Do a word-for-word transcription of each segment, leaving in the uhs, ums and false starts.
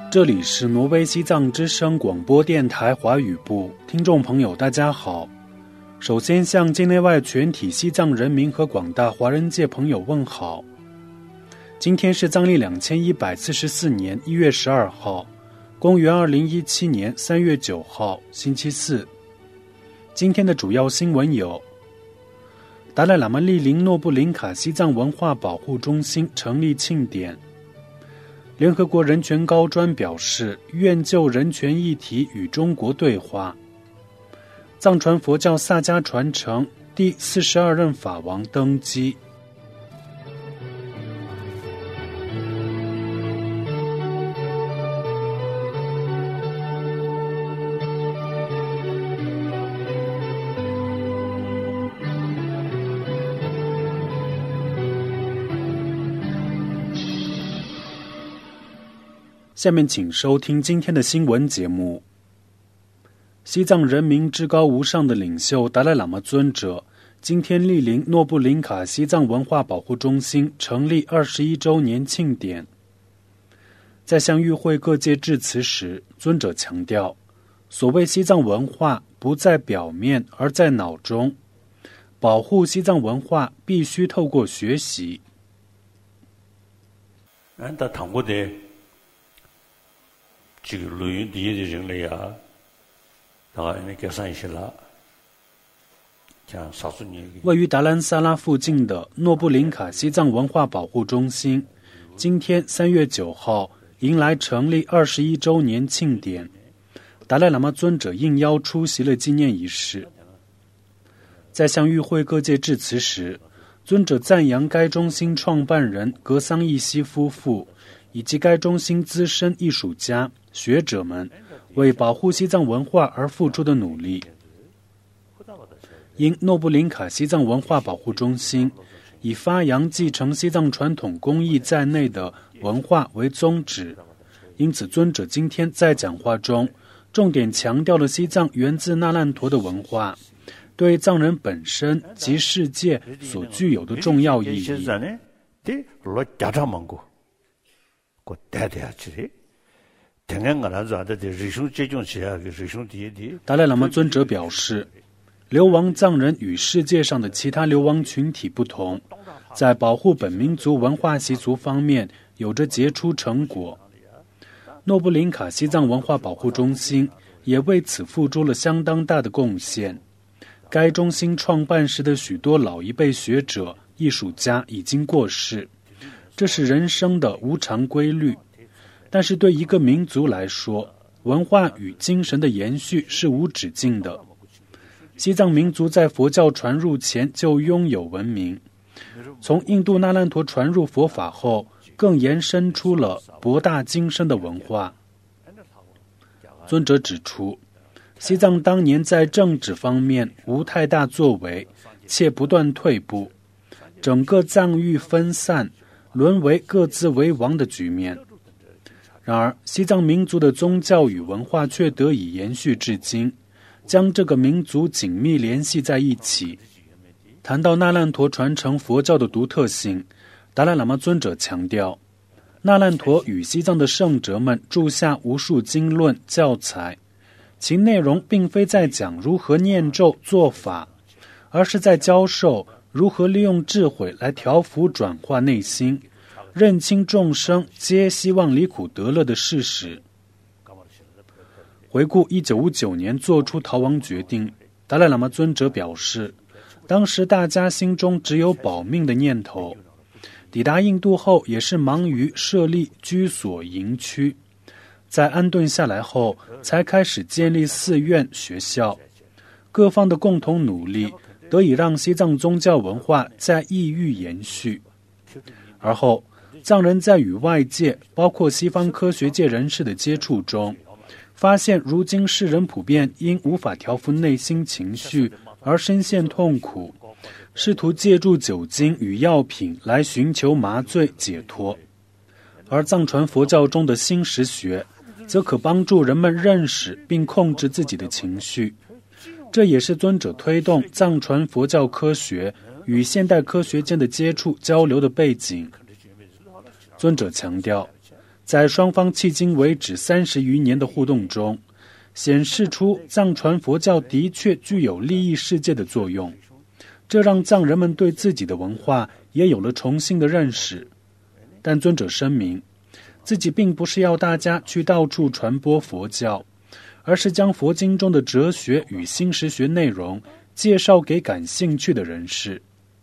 这里是挪威西藏之声广播电台华语部，听众朋友大家好。首先向境内外全体西藏人民和广大华人界朋友问好。今天是藏历两千一百四十四年一月十二号，公元二零一七年三月九号，星期四。今天的主要新闻有：达赖喇嘛莅临诺布林卡西藏文化保护中心成立庆典。联合国人权高专表示，愿就人权议题与中国对话。藏传佛教萨迦传承第四十二任法王登基。下面请收听今天的新闻节目。西藏人民至高无上的领袖达赖喇嘛尊者今天莅临诺布林卡西藏文化保护中心成立二十一周年庆典。在向与会各界致辞时，尊者强调，所谓西藏文化不在表面而在脑中，保护西藏文化必须透过学习。 俺的唐国的这个录音第一的人类啊，大概那个上一些了。像少数年位于达兰萨拉附近的诺布林卡西藏文化保护中心，今天三月九号迎来成立二十一周年庆典。达赖喇嘛尊者应邀出席了纪念仪式。在向与会各界致辞时，尊者赞扬该中心创办人格桑义西夫妇以及该中心资深艺术家、学者们为保护西藏文化而付出的努力。因诺布林卡西藏文化保护中心以发扬继承西藏传统工艺在内的文化为宗旨，因此尊者今天在讲话中重点强调了西藏源自那烂陀的文化对藏人本身及世界所具有的重要意义。达赖喇嘛尊者表示，流亡藏人与世界上的其他流亡群体不同，在保护本民族文化习俗方面有着杰出成果。诺布林卡西藏文化保护中心也为此付出了相当大的贡献。该中心创办时的许多老一辈学者、艺术家已经过世，这是人生的无常规律。但是对一个民族来说，文化与精神的延续是无止境的。西藏民族在佛教传入前就拥有文明，从印度那烂陀传入佛法后，更延伸出了博大精深的文化。尊者指出，西藏当年在政治方面无太大作为，且不断退步，整个藏域分散，沦为各自为王的局面。然而，西藏民族的宗教与文化却得以延续至今，将这个民族紧密联系在一起。谈到那烂陀传承佛教的独特性，达赖喇嘛尊者强调，那烂陀与西藏的圣哲们著下无数经论教材，其内容并非在讲如何念咒做法，而是在教授如何利用智慧来调伏转化内心，认清众生皆希望离苦得乐的事实。回顾一九五九年做出逃亡决定，达赖喇嘛尊者表示，当时大家心中只有保命的念头。抵达印度后也是忙于设立居所营区，在安顿下来后才开始建立寺院学校。各方的共同努力得以让西藏宗教文化在异域延续。而后藏人在与外界包括西方科学界人士的接触中，发现如今世人普遍因无法调伏内心情绪而深陷痛苦，试图借助酒精与药品来寻求麻醉解脱。而藏传佛教中的心识学则可帮助人们认识并控制自己的情绪，这也是尊者推动藏传佛教科学与现代科学间的接触交流的背景。尊者强调， 在双方迄今为止三十余年的互动中，显示出藏传佛教的确具有利益世界的作用，这让藏人们对自己的文化也有了重新的认识。但尊者声明，自己并不是要大家去到处传播佛教，而是将佛经中的哲学与新实学内容介绍给感兴趣的人士。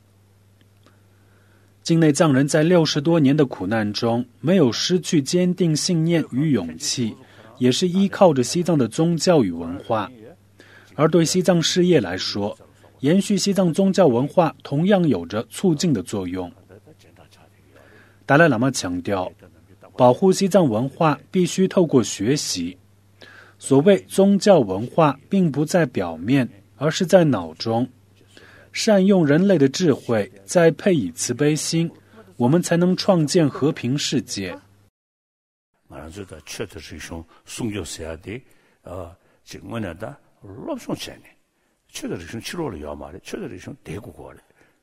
境内藏人在六十多年的苦难中没有失去坚定信念与勇气，也是依靠着西藏的宗教与文化。而对西藏事业来说，延续西藏宗教文化同样有着促进的作用。达赖喇嘛强调，保护西藏文化必须透过学习。所谓宗教文化并不在表面，而是在脑中。善用人类的智慧，再配以慈悲心，我们才能创建和平世界。 말하자면 최대 리션 숨겼어야 돼. 어, 지금은다 롭송체네. 최대 리션 치료를 요 말에 최대 리션 대고 거래.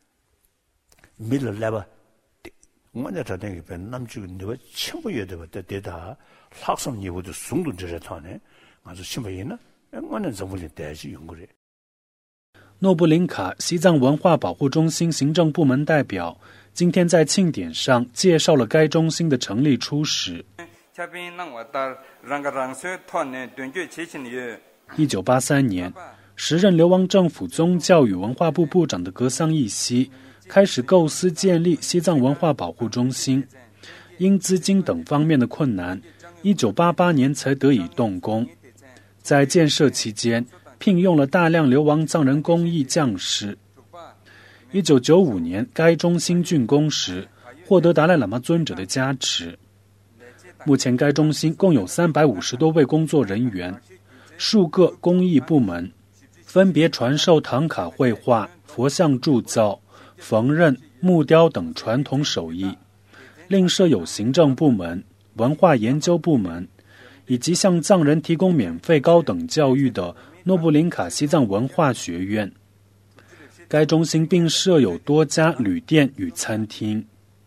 밀을 레바. 뭐냐 다된 게 남주가 내가 전부 여대봤다 대다 학습 niveau 중도 저자타네. 아주 심하이나. 뭐는 정말 대지 연구래. 诺布林卡西藏文化保护中心行政部门代表今天在庆典上介绍了该中心的成立初始。一九八三年，时任流亡政府宗教与文化部部长的格桑义熙开始构思建立西藏文化保护中心，因资金等方面的困难，一九八八年才得以动工。在建设期间，聘用了大量流亡藏人公益匠师。一九九五年，该中心竣工时，获得达赖喇嘛尊者的加持。目前，该中心共有三百五十多位工作人员，数个工艺部门，分别传授唐卡绘画、佛像铸造、缝纫、木雕等传统手艺，另设有行政部门、文化研究部门，以及向藏人提供免费高等教育的诺布林卡西藏文化学院。该中心并设有多家旅店与餐厅。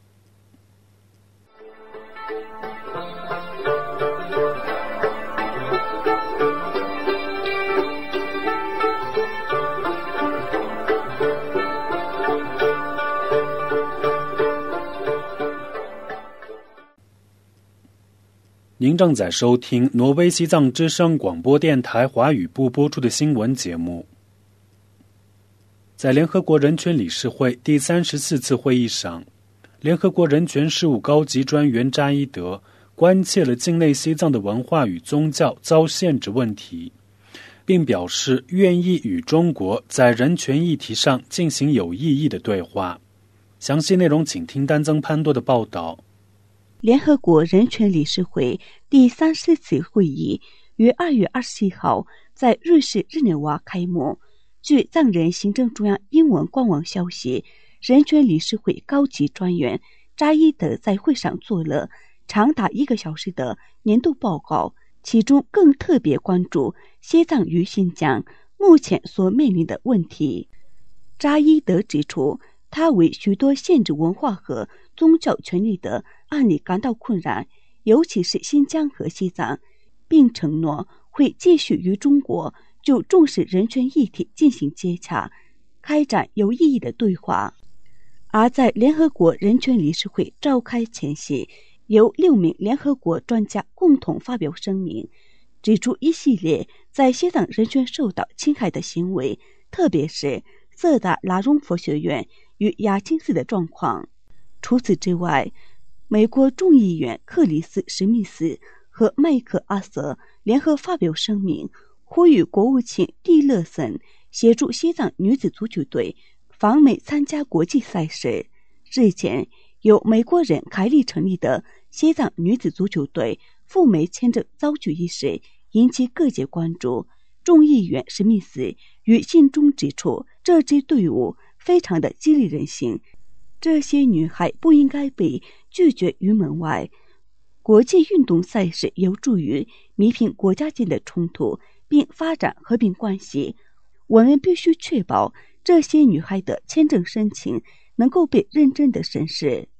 您正在收听挪威西藏之声广播电台华语部播出的新闻节目。在联合国人权理事会第三十四次会议上，联合国人权事务高级专员扎伊德关切了境内西藏的文化与宗教遭限制问题，并表示愿意与中国在人权议题上进行有意义的对话。详细内容请听丹增潘多的报道。 联合国人权理事会第三十次会议于二月二十七号在瑞士日内瓦开幕。据藏人行政中央英文官网消息，人权理事会高级专员扎伊德在会上做了长达一个小时的年度报告，其中更特别关注西藏与新疆目前所面临的问题。扎伊德指出，他为许多限制文化和宗教权利的案例感到困扰，尤其是新疆和西藏，并承诺会继续与中国就重视人权议题进行接洽，开展有意义的对话。而在联合国人权理事会召开前夕，由六名联合国专家共同发表声明，指出一系列在西藏人权受到侵害的行为，特别是色达拉荣佛学院与亚青寺的状况。除此之外，美国众议员克里斯·史密斯和麦克阿瑟联合发表声明，呼吁国务卿蒂勒森协助西藏女子足球队访美参加国际赛事。日前，由美国人凯利成立的西藏女子足球队赴美签证遭拒一事引起各界关注。众议员史密斯于信中指出，这支队伍非常的激励人心，这些女孩不应该被拒绝于门外。国际运动赛事有助于弥平国家间的冲突，并发展和平关系。我们必须确保这些女孩的签证申请能够被认真的审视。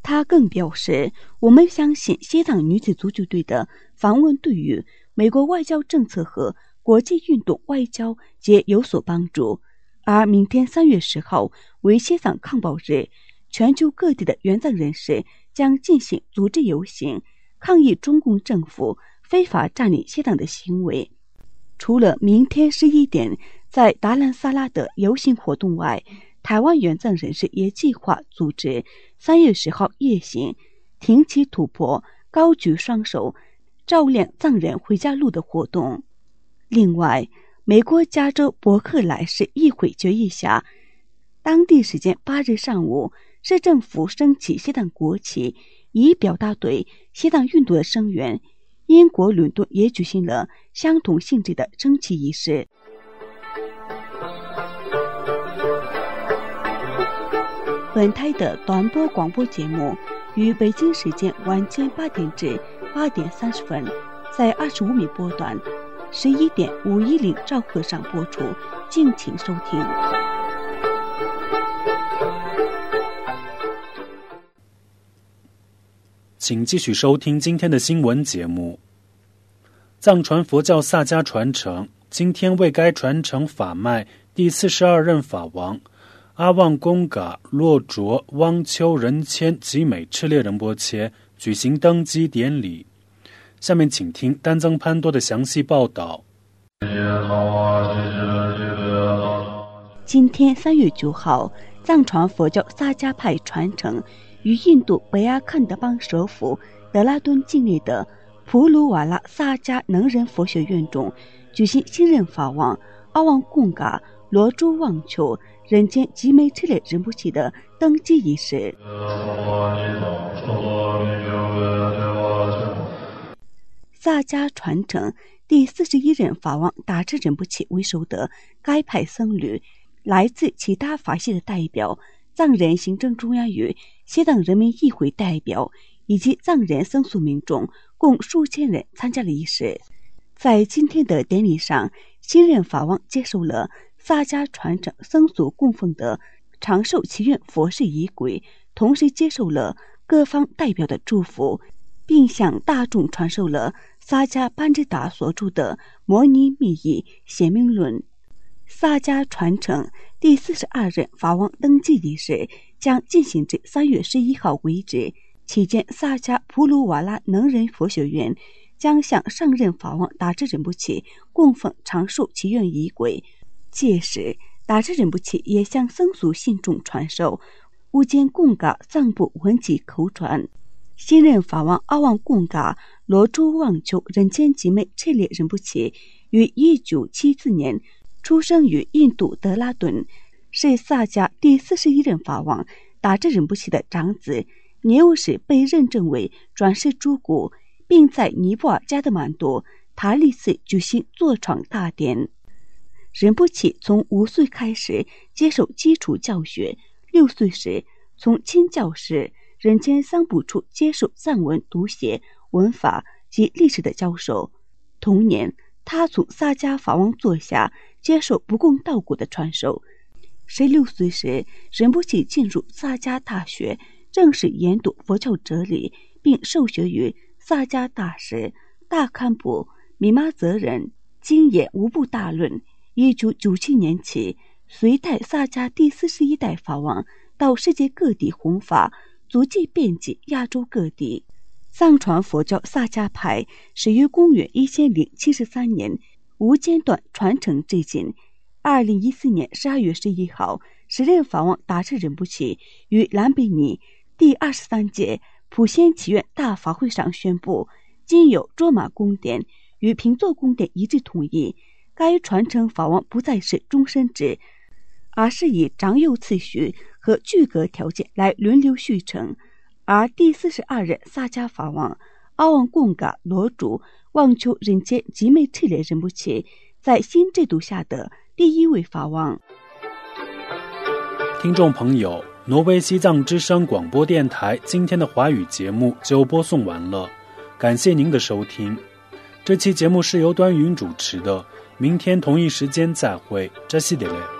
他更表示，我们相信西藏女子足球队的访问对于美国外交政策和国际运动外交皆有所帮助。而明天三月十号为西藏抗暴日，全球各地的援藏人士将进行组织游行，抗议中共政府非法占领西藏的行为。除了明天十一点在达兰萨拉的游行活动外，台湾援藏人士也计划组织三月十号夜行，挺起土坡，高举双手，照亮藏人回家路的活动。另外，美国加州伯克莱市议会决议下，当地时间八日上午，市政府升起西藏国旗，以表达对西藏运动的声援。英国伦敦也举行了相同性质的升旗仪式。本台的短波广播节目于北京时间晚间八点至八点三十分，在二十五米波段十一点五一零兆赫上播出，敬请收听。 请继续收听今天的新闻节目。藏传佛教萨迦传承今天为该传承法脉第四十二任法王阿旺贡嘎洛卓汪丘仁谦吉美赤烈仁波切举行登基典礼。下面请听丹增潘多的详细报道。 今天三月九号，藏传佛教萨迦派传承于印度北阿坎德邦首府德拉敦境内的普鲁瓦拉萨迦能仁佛学院中举行新任法王阿旺贡嘎罗珠旺丘仁谦吉美赤烈仁波切的登基仪式。萨迦传承第四十一任法王达智仁波切为首的该派僧侣，来自其他法系的代表、藏人行政中央与西藏人民议会代表以及藏人僧俗民众共数千人参加了仪式。在今天的典礼上，新任法王接受了萨迦传承僧俗供奉的长寿祈愿佛事仪轨，同时接受了各方代表的祝福，并向大众传授了萨迦班智达所著的《摩尼密意显明论》。萨迦传承第四十二任法王登基仪式将进行至三月十一号为止，期间萨迦普鲁瓦拉能仁佛学院将向上任法王达智仁波切供奉长寿祈愿仪轨。届时，达智仁波切也向僧俗信众传授乌坚贡嘎藏部文集口传。新任法王阿旺贡嘎罗珠旺丘仁谦吉美赤烈仁波切于一九七四年出生于印度德拉敦，是萨迦第四十一任法王达智仁波切的长子，年幼时被认证为转世诸古，并在尼泊尔加德满都塔利寺举行坐床大典。仁波切从五岁开始接受基础教学，六岁时从亲教师仁谦桑布处接受藏文读写、文法及历史的教授。同年，他从萨迦法王座下接受不共道果的传授。十六岁时，仁波切进入萨迦大学，正式研读佛教哲理，并受学于萨迦大师大堪布米玛泽人，精研无部大论。一九九七年起，随代萨迦第四十一代法王到世界各地弘法，足迹遍及亚洲各地。藏传佛教萨迦派始于公元一千零七十三年，无间断传承至今。二零一四年十二月十一号，时任法王达智仁波切于兰贝尼第二十三届普贤祈愿大法会上宣布，经由卓玛宫殿与平座宫殿一致同意，该传承法王不再是终身制，而是以长幼次序和具格条件来轮流续承。而第四十二任萨迦法王阿旺贡嘎罗主旺丘仁谦吉美赤烈仁波切在新制度下的第一位法王。 听众朋友，挪威西藏之声广播电台今天的华语节目就播送完了，感谢您的收听。这期节目是由端云主持的，明天同一时间再会，扎西德勒。